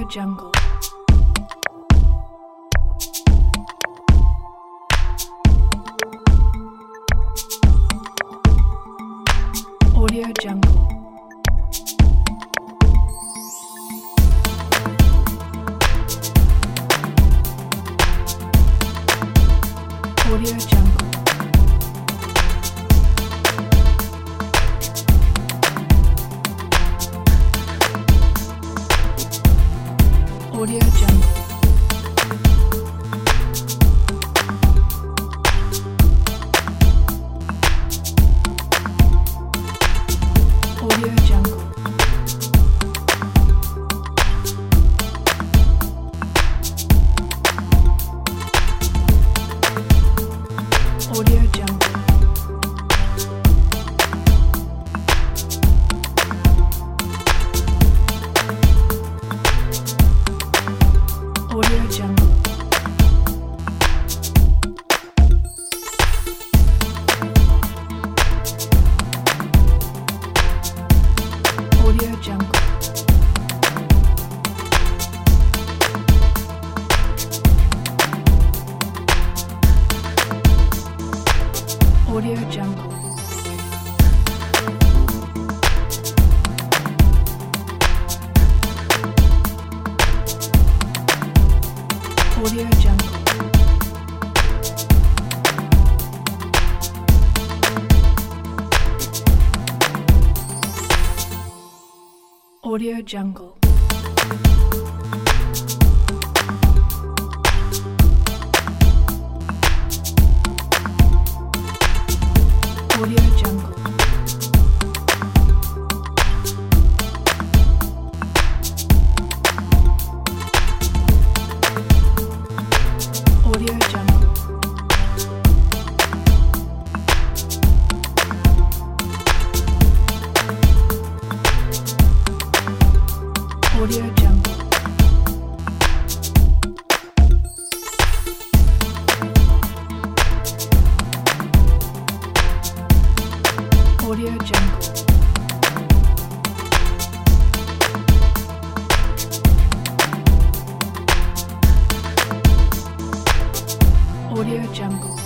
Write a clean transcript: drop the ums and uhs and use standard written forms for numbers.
Jungle. Audio Jungle. Audio Jungle. Audio Jungle. Audio Jungle. Audio Jungle. Audio Jungle. Audio Jungle. Audio Jungle. Audio Jungle. Audio Jungle. Audio Jungle. Audio Jungle. Audio Jungle. Audio Jungle. Audio Jungle.